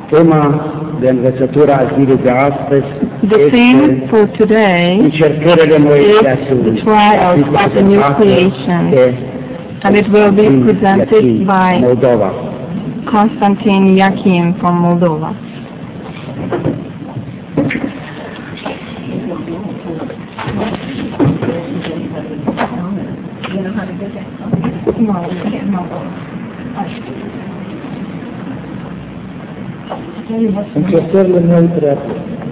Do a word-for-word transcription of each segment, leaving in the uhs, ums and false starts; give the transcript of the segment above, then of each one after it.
Tema de învățătură a zilei de astăzi The theme for today încercările is Moiseului, the trials of the new creation, and it will be presented by Moldova. Constantin Yakin from Moldova. Încercările noi treaptă.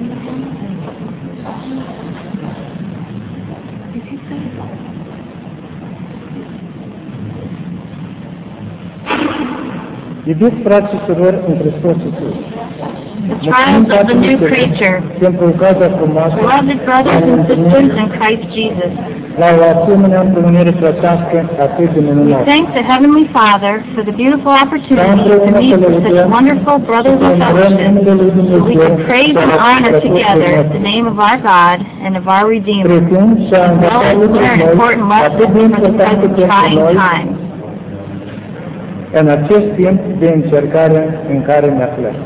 Iubiți frați și surori în Hristos Iisus, The trials of the new creature. pentru ocazia frumoasă Beloved brothers and sisters in Christ Jesus, la o asemenea întâlnire frățească atât de we minunată. thank the Heavenly Father for the beautiful opportunity to meet with such wonderful brothers and fellowship, so we can praise and honor together the name of our God and of our Redeemer, Trecând și a as well as learn important lessons for the present trying times. în acest timp de încercare în care ne aflăm.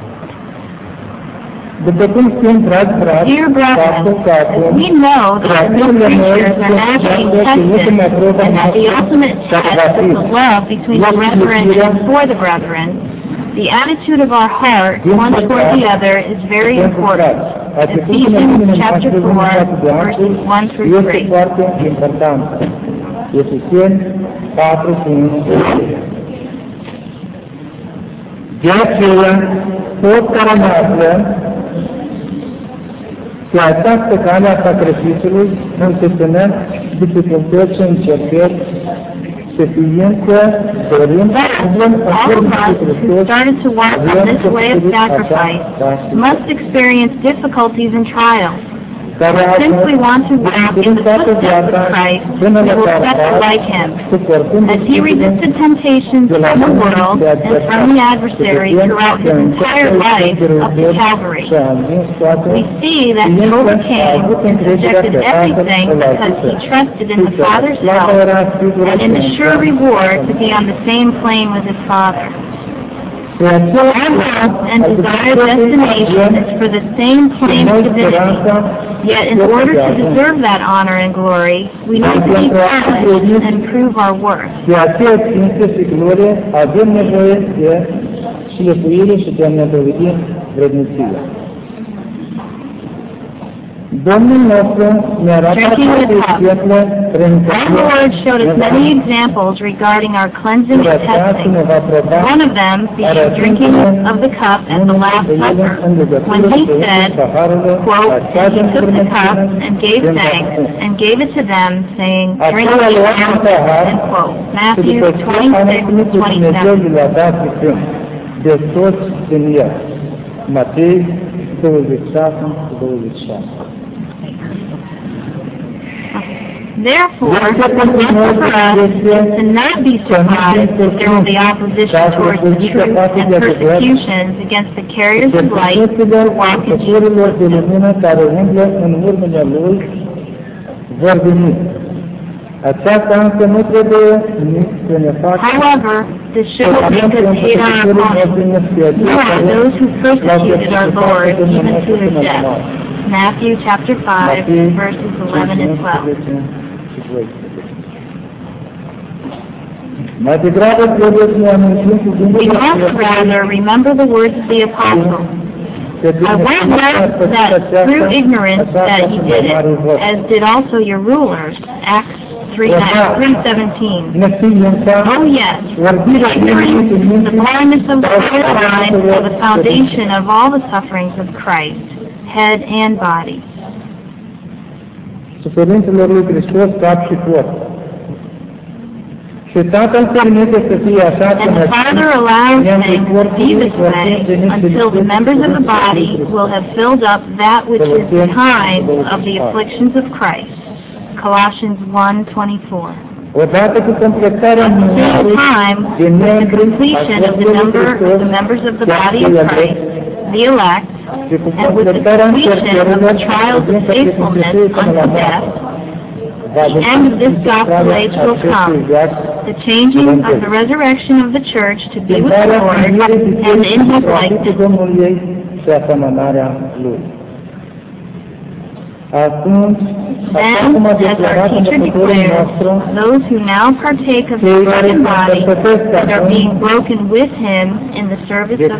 După cum știm, dragi frați, Dear brethren, we know that the new creatures are now being tested, and that the ultimate test of the love between the brethren and for the brethren, the attitude of our heart one toward the other is very important. Ephesians chapter four, verses one through este three. foarte important. Efeseni patru și unu. De aceea, toți care ne aflăm pe această cale a sacrificiului, întâlnesc dificultăți și încercări, să fim că dorim să avem All of us who started to walk on this way of sacrifice must experience difficulties and trials. Simply want to walk in the footsteps of Christ, we will suffer like Him, as He resisted temptations from the world and from the adversary throughout His entire life up to Calvary. We see that He overcame and rejected everything because He trusted in the Father's help and in the sure reward to be on the same plane with His Father. Our hope and desired destination is for the same plane of divinity. Yet in order to deserve that honor and glory, we need to be punished and prove our worth. De aceea, Sfință și Glorie, avem nevoie de șlefuire și de a ne dovedi vrednicia. Domnul nostru ne arată sfetlă prin Our Lord showed us many examples regarding our cleansing and testing. One of them being drinking of the cup at the Last Supper, when He said, quote, "And He took the cup and gave thanks and gave it to them, saying, Drink of it," end quote. Matthew twenty-six twenty-seven. De toți din el. Matei douăzeci și șase douăzeci și șase. Therefore, the lesson for us is to not be surprised that there will be opposition towards the truth and persecutions against the carriers of light who walk in Jesus' footsteps. care umblă în urmele lui vor veni. Aceasta însă nu trebuie nici să ne facă. However, this shouldn't make us hate our opponents, nor those who persecuted our Lord even to His death. Matthew chapter five, verses eleven and twelve. Mai degrabă trebuie să ne amintim cuvintele We must rather remember the words of the apostle. I wot not that through ignorance that ye did it, as did also your rulers. Acts three seventeen. Oh yes, ignorance is the blindness of the heart mind for the foundation of all the sufferings of Christ, head and body. Suferințelor lui Hristos, cap și corp. Și Tatăl permite să fie așa And the Father allows things to be this way until the members of the body will have filled up that which is behind of the afflictions of Christ. Colossians one twenty-four. Odată cu completarea At the same time, with the completion of the number of the members of the body of Christ, the elect, and with the completion of the trials of faithfulness unto death, the end of this gospel age will come, the changing of the resurrection of the church to be with the Lord and in His likeness. Then, as our teacher declares, those who now partake of His blood and body and are being broken with Him in the service of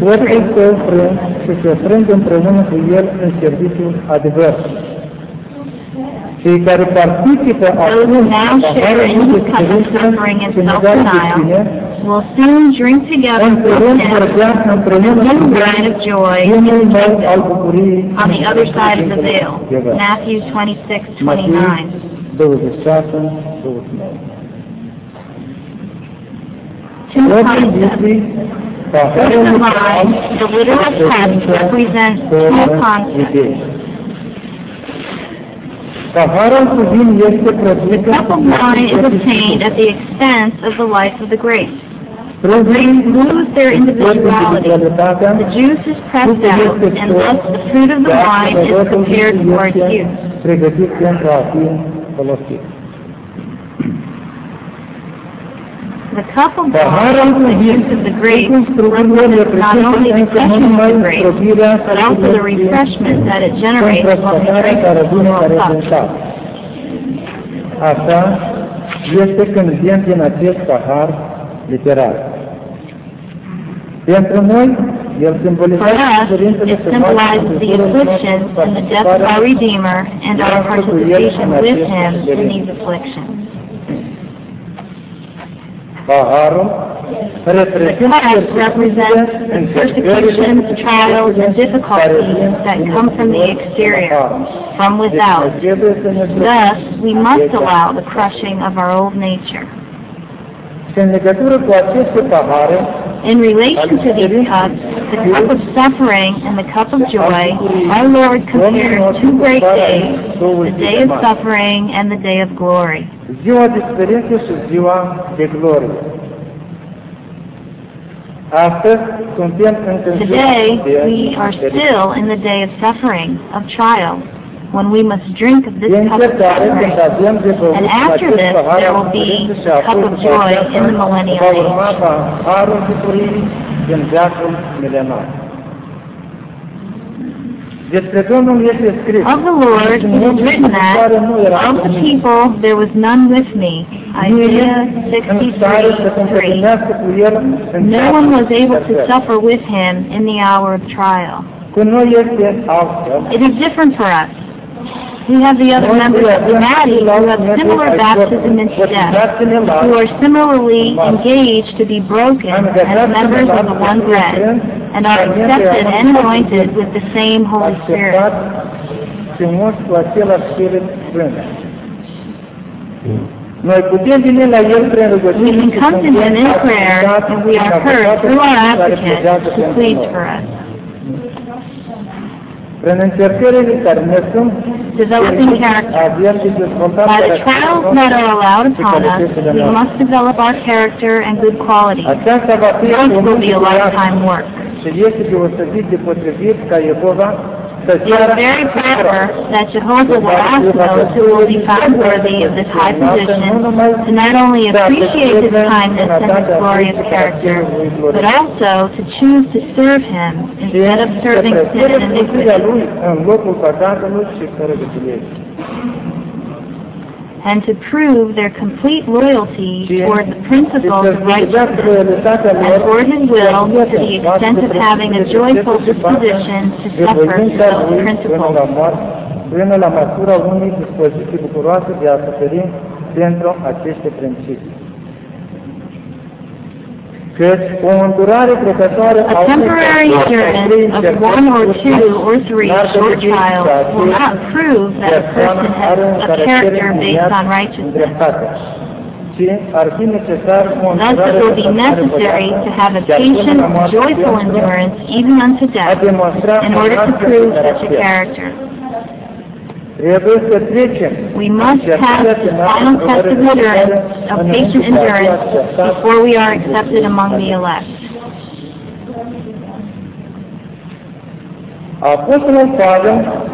truth, those who now share in His cup of suffering and self-denial will soon drink together with Him the new wine of joy in the kingdom on the other side of the veil. Matthew twenty-six twenty-nine. Two concepts. First of all, the literal text represents two concepts. The cup of wine is obtained at the expense of the life of the grapes. The grapes lose their individuality. The juice is pressed out, and thus the fruit of the wine is prepared for its use. The cup of wine, the juice of the grapes, represents not only the crushing of the grapes, but also the refreshment that it generates when we drink from the cup. Așa este când vin din acest pahar literar. Pentru noi, el simbolizează it symbolizes the afflictions and the death of our Redeemer and our participation with Him in these afflictions. Paharul represents persecutions, trials, and difficulties that come from the exterior, from without. Thus, we must allow the crushing of our old nature. In relation to these cups, the cup of suffering and the cup of joy, our Lord compared two great days, the day of suffering and the day of glory. Today, we are still in the day of suffering, of trial, when we must drink of this cup of suffering. And after this, there will be a cup of joy in the millennial age. Of the Lord it is written that, of the people there was none with me. Isaiah sixty-three three. No one was able to suffer with Him in the hour of trial. It is different for us. We have the other members of humanity who have similar baptism into death, who are similarly engaged to be broken as members of the one bread, and are accepted and anointed with the same Holy Spirit. We can come to Him in prayer, and we are heard through our advocate who pleads for us. Developing character. By the trials that are allowed upon us, we must develop our character and good qualities. This will be a lifetime work. It is very proper that Jehovah will ask those who will be found worthy of this high position to not only appreciate His kindness and His glorious character, but also to choose to serve Him instead of serving sin and iniquity, and to prove their complete loyalty toward the principles of righteousness and toward His will to the extent of having a joyful disposition to suffer those principles. A temporary endurance of one or two or three short trials will not prove that a person has a character based on righteousness. Thus it will be necessary to have a patient, joyful endurance even unto death in order to prove such a character. We must pass the final test of endurance, of patient endurance, before we are accepted among the elect.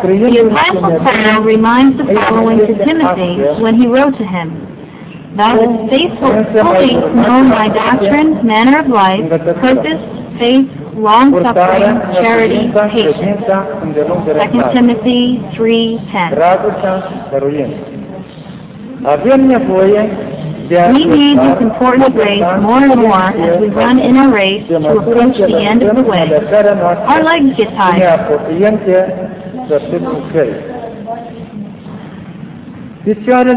The Apostle Paul reminds the following to Timothy when he wrote to him: Thou hast faithfully known my doctrine, manner of life, purpose, faith, long-suffering, charity, patience. Second Timothy three ten. We need this important grace more and more as we run in a race to approach the end of the way. Our legs get tired. The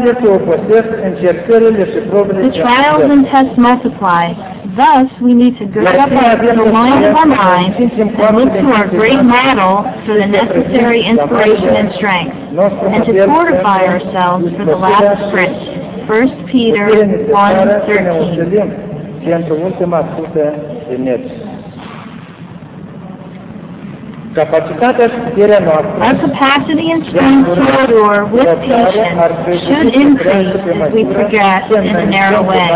trials and tests multiply. Thus, we need to gird up the loins of our minds and look to our great model for the necessary inspiration and strength, and to fortify ourselves for the last sprint. First Peter one thirteen. Our capacity and strength to endure with patience should increase as we progress in a narrow way.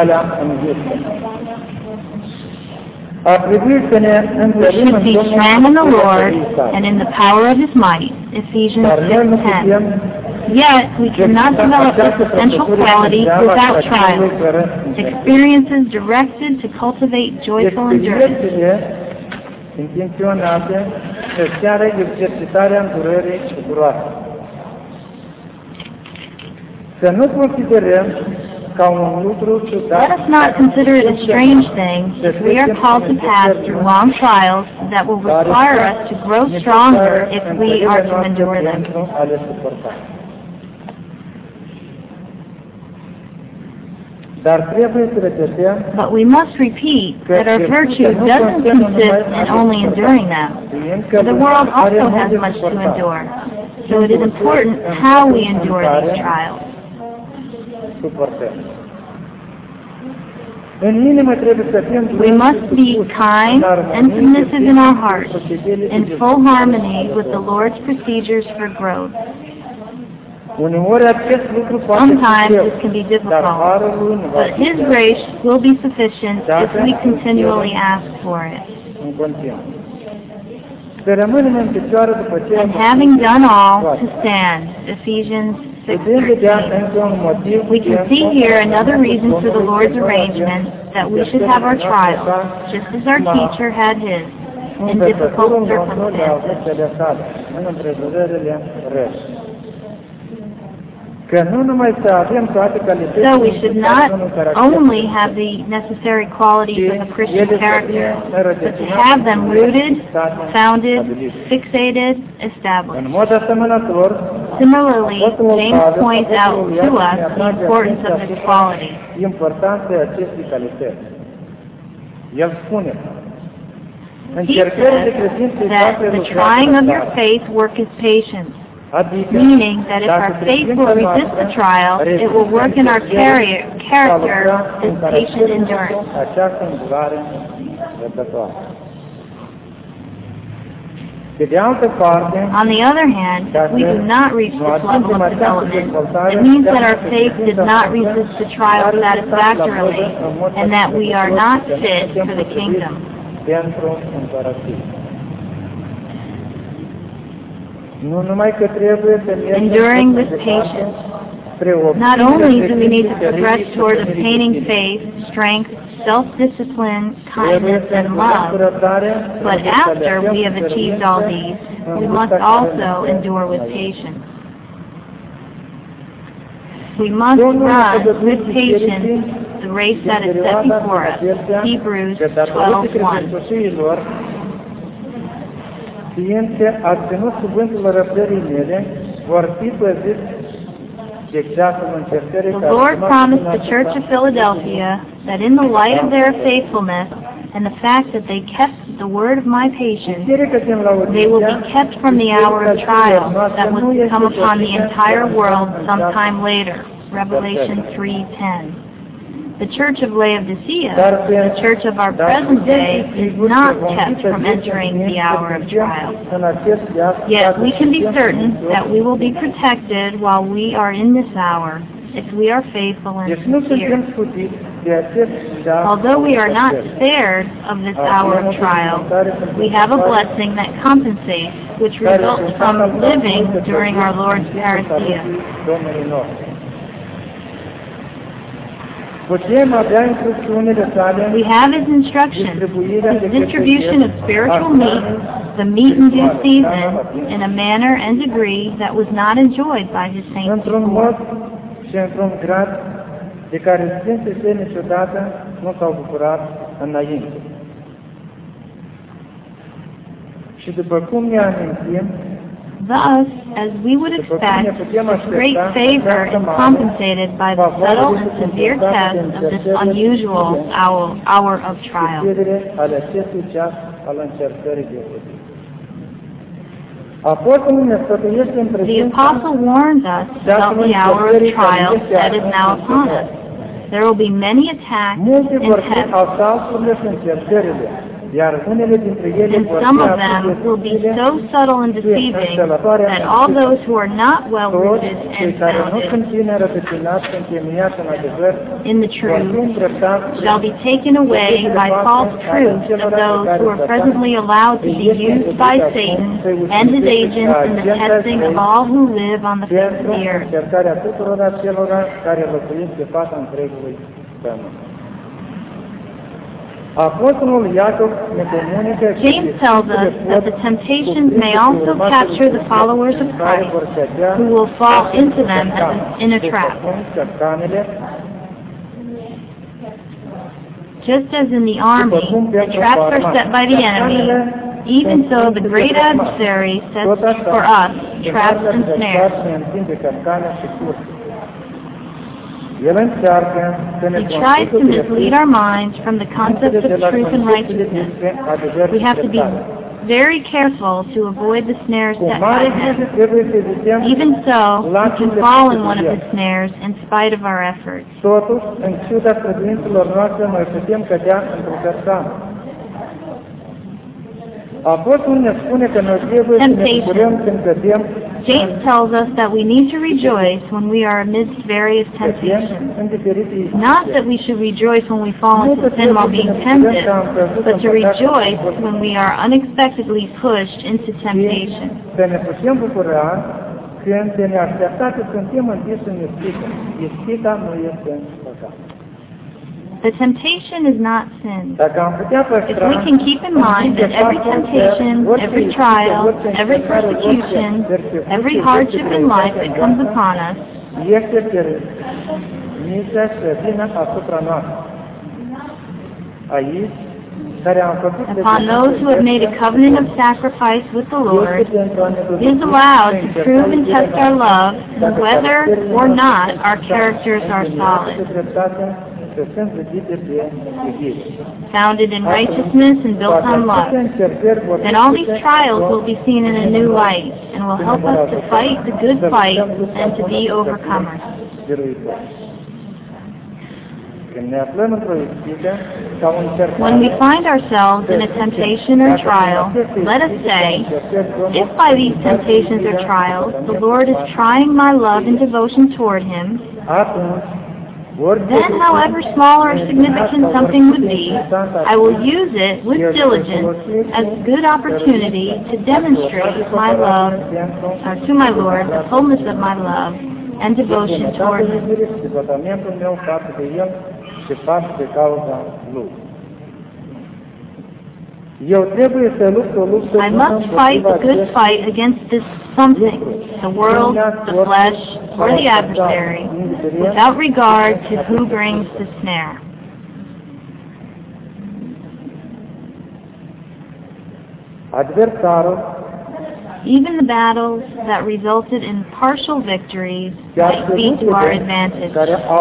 We should be strong in the Lord and in the power of His might. Ephesians six ten. Yet, we cannot develop this essential quality without trials, experiences directed to cultivate joyful endurance. Let us not consider it a strange thing if we are called to pass through long trials that will require us to grow stronger if we are to endure them. But we must repeat that our virtue doesn't consist in only enduring them. For the world also has much to endure, so it is important how we endure these trials. We must be kind and submissive in our hearts, in full harmony with the Lord's procedures for growth. Sometimes this can be difficult, but His grace will be sufficient if we continually ask for it. And having done all, to stand. Ephesians six thirteen. We can see here another reason for the Lord's arrangement that we should have our trials, just as our teacher had his, in difficult circumstances. So we should not only have the necessary qualities of a Christian character, but to have them rooted, founded, fixated, established. Similarly, James points out to us the importance of this quality. He says that the trying of your faith worketh patience, meaning that if our faith will resist the trial, it will work in our character as patient endurance. On the other hand, if we do not reach this level of development, it means that our faith did not resist the trial satisfactorily, and that we are not fit for the kingdom. Enduring with patience. Not only do we need to progress toward obtaining faith, strength, self-discipline, kindness, and love, but after we have achieved all these, we must also endure with patience. We must run with patience the race that is set before us. Hebrews twelve one. The Lord promised the Church of Philadelphia that in the light of their faithfulness and the fact that they kept the word of my patience, they will be kept from the hour of trial that was to come upon the entire world sometime later. Revelation three ten. The Church of Laodicea, the church of our present day, is not kept from entering the hour of trial. Yet we can be certain that we will be protected while we are in this hour, if we are faithful and Deci nu suntem sincere. scutiți de acest ceas. Although we are not spared of this hour of trial, we have a blessing that compensates, which results from living during our Lord's parousia. Domnului nostru. Putem avea instrucțiunile sale, We have His instructions, His distribution of spiritual meat, the meat in due season, in a manner and degree that was not enjoyed by His saints într-un before. mod și într-un grad de care Sfinții Săi niciodată nu s-au bucurat înainte. Și după cum ne amintim, Thus, as we would expect, this great favor is compensated by the subtle and severe test of this unusual hour, hour of trial. ale acestui ceas al încercării vieții. Apostolul ne sfătuiește în The prezența Apostle warns us about the hour of trial that is now upon us. There will be many attacks multe and vor fi tests, asalturile și încercările, iar unele dintre ele and vor some fi of them will be so subtle and deceiving that all those who are not well rooted cei and care nu founded sunt bine rădăcinați și întemeiați în adevăr in the vor fi truth îndreptați shall be taken away by false proofs of those who are presently allowed to be used by Satan and his agents in the testing of all who live on the face of pentru the earth. încercarea tuturor acelora care locuiesc pe fața întregului pământ. Apostolul Iacov ne comunică că James tells us that the temptations may also capture the followers of Christ, who will fall into them as in a trap. Just as in the army, the traps are set by the enemy, even so the great adversary sets for us traps and snares. He tries to mislead our minds from the concept of truth and righteousness. We have to be very careful to avoid the snares set by him. Even so, we can fall in one of the snares in spite of our efforts. Totuși, în ciuda credințelor noastre, noi putem cădea într-o capcană. Apostolul ne spune că noi trebuie să ne bucurăm când cădem. James tells us that we need to rejoice when we are amidst various temptations. Not that we should rejoice when we fall into sin while being tempted, but to rejoice when we are unexpectedly pushed into temptation. Să ne putem bucura când de neașteptate suntem întiși în ispită. Ispita nu este păcat. The temptation is not sin. Dacă am putea If we can keep in mind that every temptation, every trial, every persecution, every hardship in life that comes upon us este permisă să vină asupra noastră. Aici, care am făcut upon those who have made a covenant of sacrifice with the Lord, it is allowed to prove and test our love, whether or not our characters are solid, founded in righteousness and built on love. Then all these trials will be seen in a new light and will help us to fight the good fight and to be overcomers. When we find ourselves in a temptation or trial, let us say, if by these temptations or trials the Lord is trying my love and devotion toward Him, then, however small or significant something would be, I will use it with diligence as a good opportunity to demonstrate my love, or to my Lord, the fullness of my love and devotion toward Him. I must fight the good fight against this something, the world, the flesh, or the adversary, without regard to who brings the snare. Even the battles that resulted in partial victories might be to our advantage.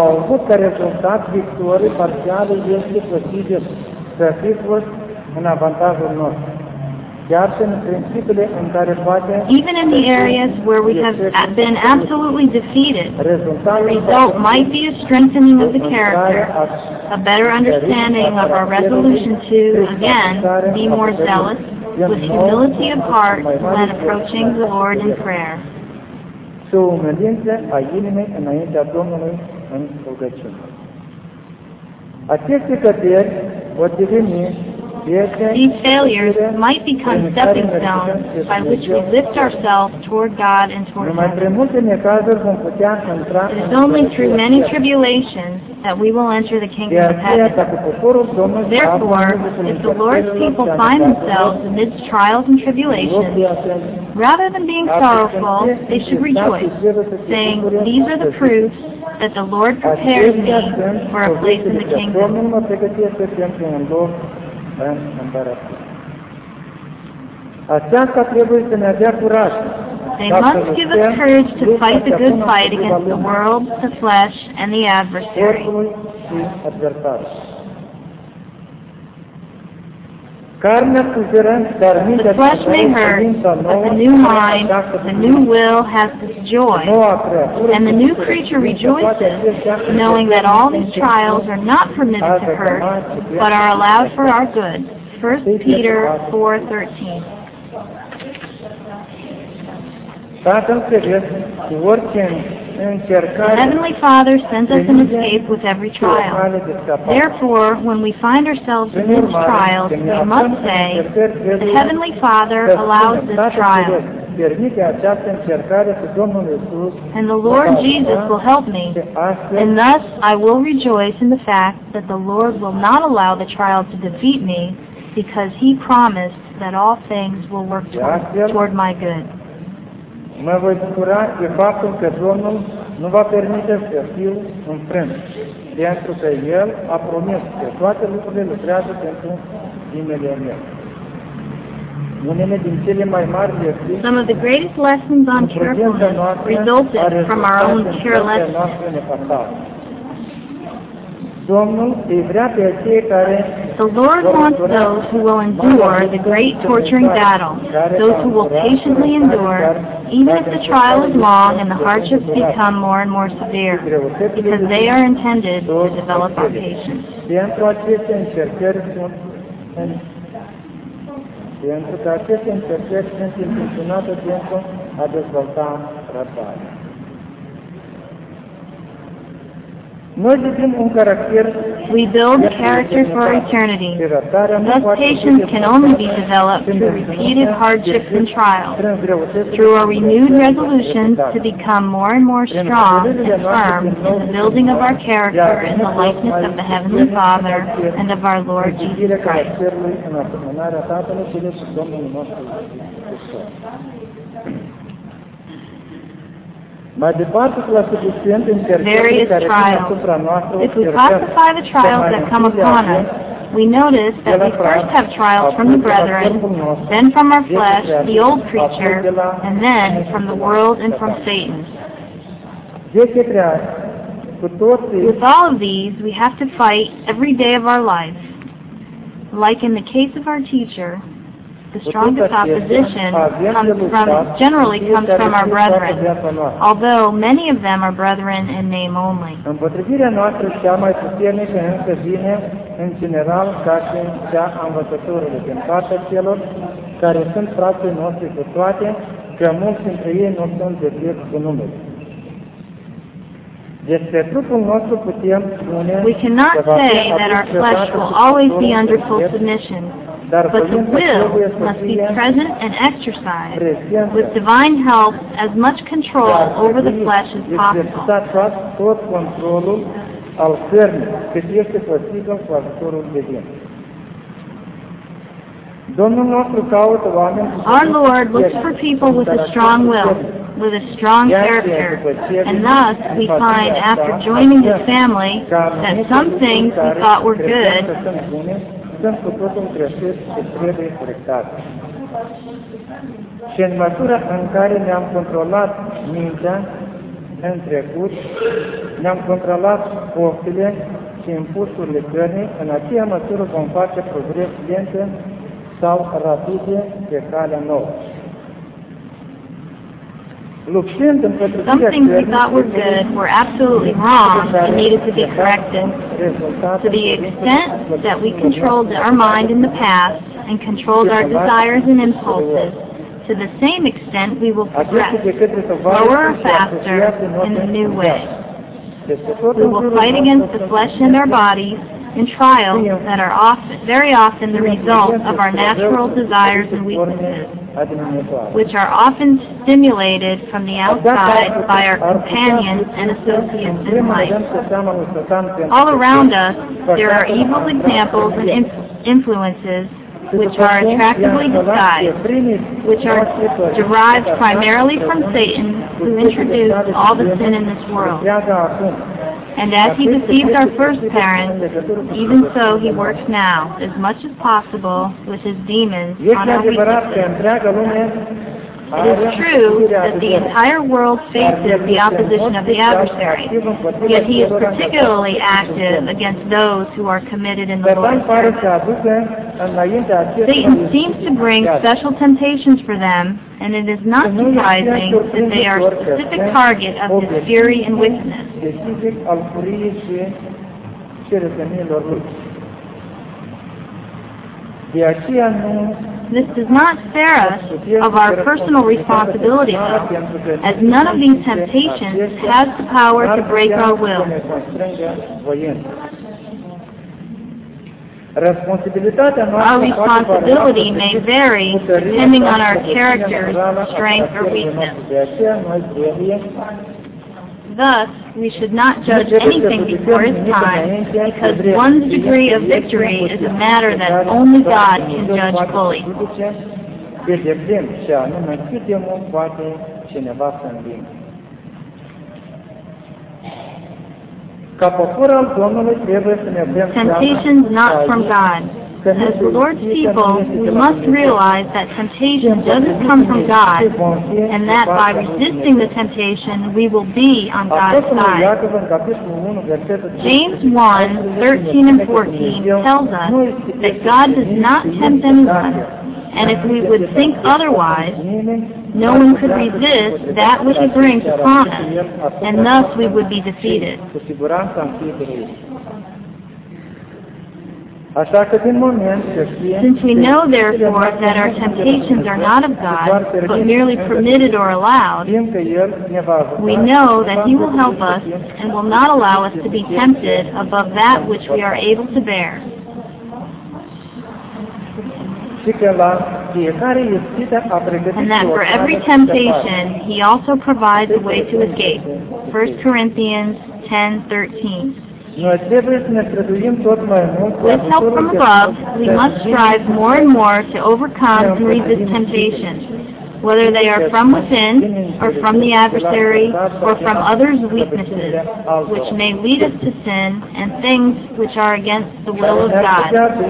Even in the areas where we have been absolutely defeated, the result might be a strengthening of the character, a better understanding of our resolution to, again, be more zealous, with humility of heart when approaching the Lord in prayer. și o umilință a inimii înaintea Domnului în rugăciune. Aceste căderi vor deveni These failures might become stepping stones by which we lift ourselves toward God and toward heaven. It is only through many tribulations that we will enter the kingdom of heaven. Therefore, if the Lord's people find themselves amidst trials and tribulations, rather than being sorrowful, they should rejoice, saying, "These are the proofs that the Lord prepares me for a place in the kingdom." Aceasta trebuie să ne dea curaj. They must give us courage to fight the good fight against the world, the flesh, and the adversary. The flesh may hurt, but the new mind, the new will has this joy, and the new creature rejoices, knowing that all these trials are not permitted to hurt, but are allowed for our good. First Peter four thirteen. The Heavenly Father sends us an escape with every trial. Therefore, when we find ourselves in these trials, we must say, "The Heavenly Father allows this trial, and the Lord Jesus will help me, and thus I will rejoice in the fact that the Lord will not allow the trial to defeat me, because He promised that all things will work toward, toward my good." Mă voi bucura de faptul că Domnul nu va permite să fiu înfrânt, pentru că El a promis că toate lucrurile lucrează pentru binele meu. Unele din cele mai mari lecții, some of the greatest lessons on carefulness resulted from our own carelessness. The Lord wants those who will endure the great torturing battle, those who will patiently endure, even if the trial is long and the hardships become more and more severe, because they are intended to develop our patience. Pentru că aceste încercări sunt intenționate pentru a dezvolta răbdarea. We build character for eternity. Thus patience can only be developed through repeated hardships and trials, through our renewed resolutions to become more and more strong and firm in the building of our character in the likeness of the Heavenly Father and of our Lord Jesus Christ. Various trials. If we classify the trials that come upon us, we notice that we first have trials from the brethren, then from our flesh, the old creature, and then from the world and from Satan. With all of these, we have to fight every day of our life. Like in the case of our teacher, the strongest opposition comes from, generally comes from our brethren, although many of them are brethren in name only. Împotrivirea noastră cea mai puternică încă vine, în general, ca și cea a învățătorului din partea celor care sunt frații noștri cu toate, că mulți dintre ei nu sunt de drept cu numele. We cannot say that our flesh will always be under full submission, but the will must be present and exercised with divine help, as much control over the flesh as possible. Our Lord looks for people with a strong will, with a strong character, and thus we find after joining His family that some things we thought were good sunt cu totul greșit și trebuie corectate. Și în măsura în care ne-am controlat mintea în trecut, ne-am controlat poftile și impulsurile cărnii, în aceea măsură vom face progres lentă sau rapide pe calea nouă. Some things we thought were good were absolutely wrong and needed to be corrected. To the extent that we controlled our mind in the past and controlled our desires and impulses, to the same extent we will Aceste progress, decât de tăvară slower or și faster, asociate în in a orice new way. Este tot We în will jurul fight nostru against the sunt flesh and our bodies in trials that are often, very often the result of our natural desires and weaknesses, which are often stimulated from the outside by our companions and associates in life. All around us, there are evil examples and inf- influences which are attractively disguised, which are derived primarily from Satan, who introduced all the sin in this world. And as he deceived our first parents, even so he works now, as much as possible, with his demons on our weaknesses. It is true that the entire world faces the opposition of the adversary, yet he is particularly active against those who are committed in the Lord's service. Satan seems to bring special temptations for them, and it is not surprising that they are a specific target of his fury and wickedness. This does not spare us of our personal responsibility, though, as none of these temptations has the power to break our will. Our responsibility may vary depending on our character's strength or weakness. Thus, we should not judge anything before its time, because one's degree of victory is a matter that only God can judge fully. Temptations not from God. As the Lord's people, we must realize that temptation doesn't come from God, and that by resisting the temptation, we will be on God's side. James one, thirteen and fourteen tells us that God does not tempt anyone, and if we would think otherwise, no one could resist that which he brings upon us, and thus we would be defeated. Since we know, therefore, that our temptations are not of God, but merely permitted or allowed, we know that He will help us and will not allow us to be tempted above that which we are able to bear. And that for every temptation, He also provides a way to escape. First Corinthians ten thirteen. With help from above, we must strive more and more to overcome and resist temptations, whether they are from within, or from the adversary, or from others' weaknesses, which may lead us to sin and things which are against the will of God.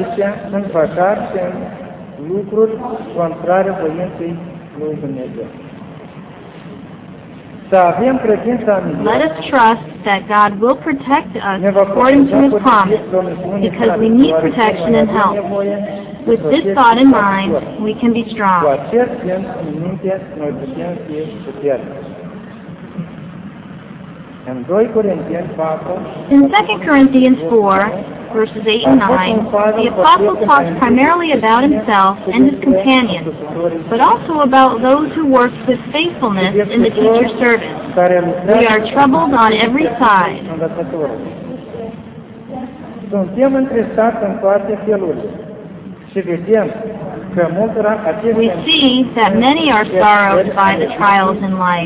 Let us trust that God will protect us according to His promise, because we need protection and help. With this thought in mind, we can be strong. In Second Corinthians four, verses eight and nine, the Apostle talks primarily about himself and his companions, but also about those who work with faithfulness in the teacher's service. We are troubled on every side. We see that many are sorrowed by the trials in life.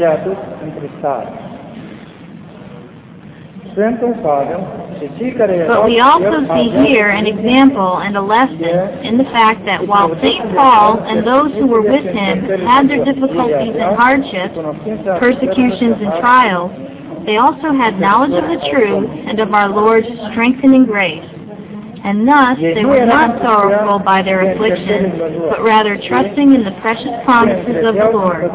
But we also see here an example and a lesson in the fact that while Saint Paul and those who were with him had their difficulties and hardships, persecutions and trials, they also had knowledge of the truth and of our Lord's strengthening grace. And thus they were not sorrowful by their afflictions, but rather trusting in the precious promises of the Lord.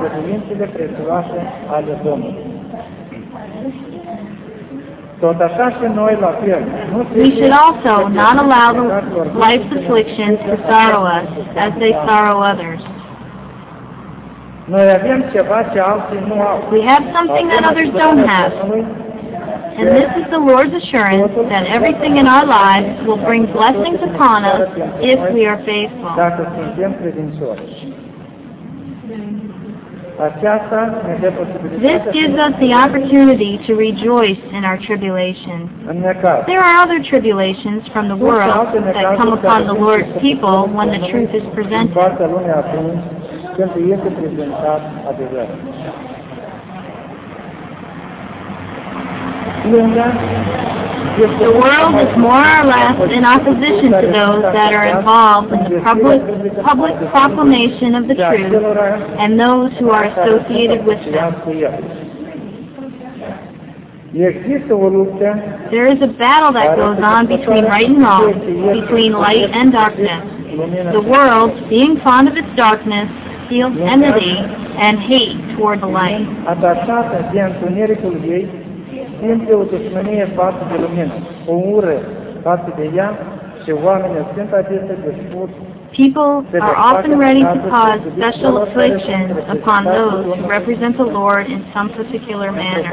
We should also not allow life's afflictions to sorrow us as they sorrow others. We have something that others don't have. And this is the Lord's assurance that everything in our lives will bring blessings upon us if we are faithful. Aceasta ne dă This posibilitatea gives us the opportunity to rejoice in our tribulation. în necaz. There are other tribulations from the world that come upon the Lord's people when the truth is În presented. partea lumii atunci când este prezentat adevărul. Lumea este The world is more or less in opposition to those that are involved in the public, public proclamation of the truth and those who are associated with them. Există o luptă There is a battle that goes on between right and wrong, between light and darkness. The world, being fond of its darkness, feels enmity and hate toward the light. atașată de întunericul ei, simte o dușmănie față de lumină, o ură față de ea și oamenii sunt adesea dispuși. People are often ready to cause special afflictions upon those who represent the Lord in some particular manner.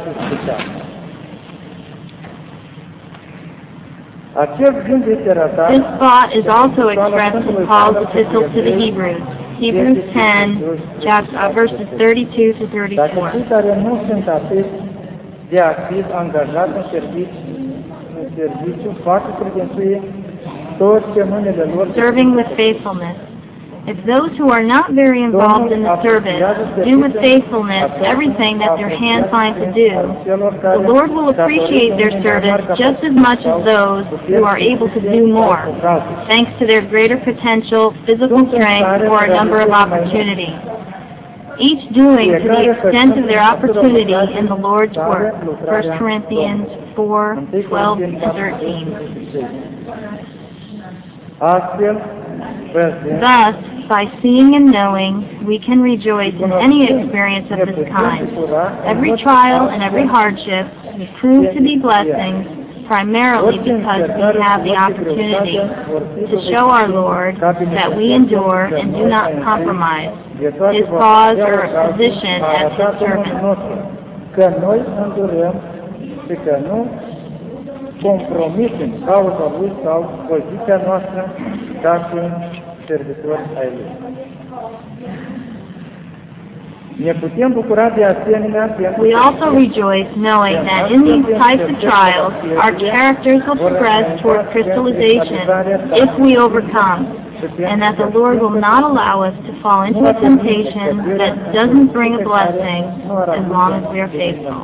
Acest gând este ratat This thought is also expressed in Paul's epistle to the Hebrews, Hebrews ten, chapter, uh, verses thirty-two to dacă thirty-four. cei care nu sunt atât de activ angajați în serviciu, în serviciu fac credințuie toți ce mâinile lor Serving with faithfulness. If those who are not very involved in the service do with faithfulness everything that their hands find to do, the Lord will appreciate their service just as much as those who are able to do more, thanks to their greater potential, physical strength, or a number of opportunities. Each doing to the extent of their opportunity in the Lord's work. First Corinthians four, twelve to thirteen. Astfel, văzând Thus, by seeing and knowing, we can rejoice in any experience of this kind. Every trial and every hardship prove to be blessings, primarily because we have the opportunity to show our Lord that we endure and do not compromise His cause or position as His servant. că noi îndurăm și că nu compromitem cauza Lui sau poziția noastră ca fiind servitori ai Lui. Ne putem bucura de asemenea pentru We also rejoice knowing that in these types of trials, our characters will progress toward crystallization if we overcome, and that the Lord will not allow us to fall into a temptation that doesn't bring a blessing as long as we are faithful.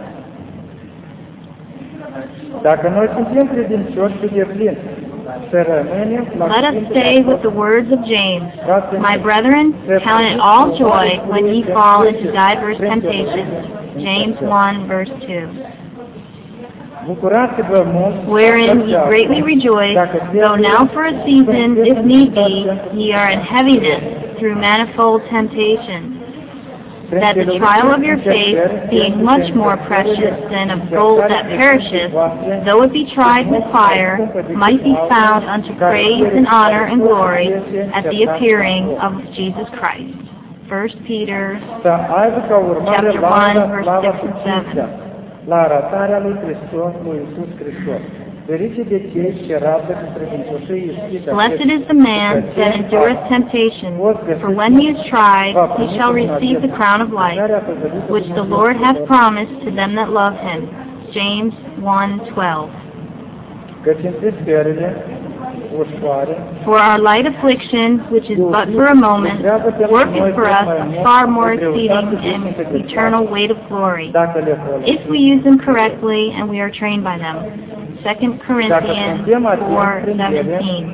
Dacă noi suntem credincioși și deplini, să rămânem la Let us stay with the words of James. My brethren, count it all joy when ye fall into diverse temptations. James one, verse two. Bucurați-vă mult, Wherein ye greatly rejoice, though now for a season, if need be, ye are in heaviness through manifold temptations, that the trial of your faith, being much more precious than of gold that perisheth, though it be tried with fire, might be found unto praise and honor and glory at the appearing of Jesus Christ. First Peter să aibă ca urmare chapter lauda, one, verse slava six și and seven. cinstea la arătarea lui Hristos, lui Iisus Hristos. Ferice de cei ce rabdă cu credincioșie ispite Blessed is the man that endureth temptation, for when he is tried, he shall receive the crown of life, which the Lord hath promised to them that love him. James one, twelve. Căci întristările ușoare For our light affliction, which is but for a moment, worketh for us a far more exceeding and eternal weight of glory, dacă le folosim. if we use them correctly and we are trained by them. Second Corinthians four, seventeen.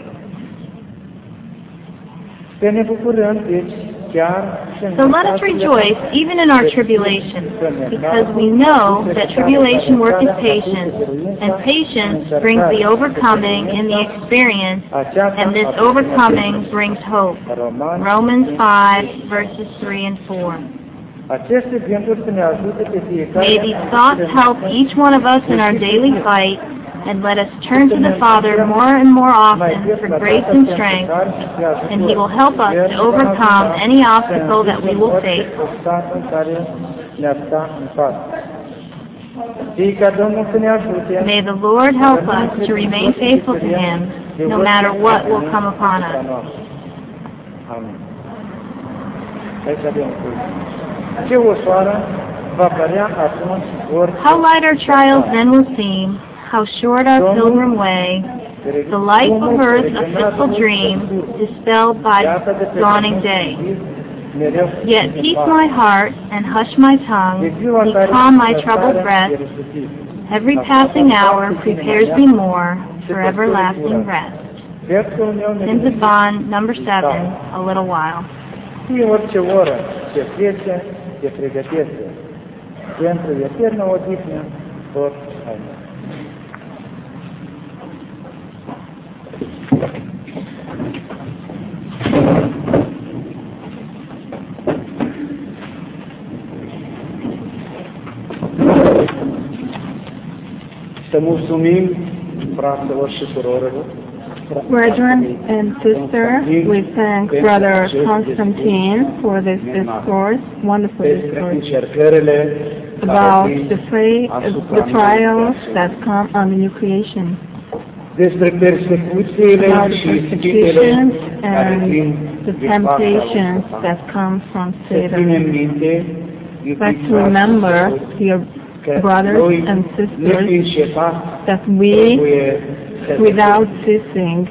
Să ne bucurăm, deci, chiar și în So let us rejoice even in our tribulation, because we know that tribulation worketh patience, and patience brings the overcoming in the experience, and this overcoming brings hope. Romani, Romans five, verses three and four. aceste gânduri să ne ajute pe fiecare May these thoughts help each one of us in our daily fight, and let us turn to the Father more and more often for grace and strength, and He will help us to overcome any obstacle that we will face. May the Lord help us to remain faithful to Him, no matter what will come upon us. Amen. Aici avem un cuvânt. Ce ușoară va părea atunci orice. How light our trials then will seem, how short our pilgrim way, the life of earth a fitful dream, dispelled by dawning day. Yet peace my heart and hush my tongue, be calm my troubled breast. Every passing hour prepares me more for everlasting rest. Hymns of Bond, number seven, A Little While. Și orice oră ce trece, te pregătește pentru eternă odihnă, tot amin. Să mulțumim fraților și surorilor. Brethren and sisters, we thank Brother Constantine for this discourse, wonderful discourse about the, free, the trials that come on the new creation, despre persecuțiile și persecutions and the temptations that come from Satan. But to remember, dear brothers and sisters, that we, without ceasing,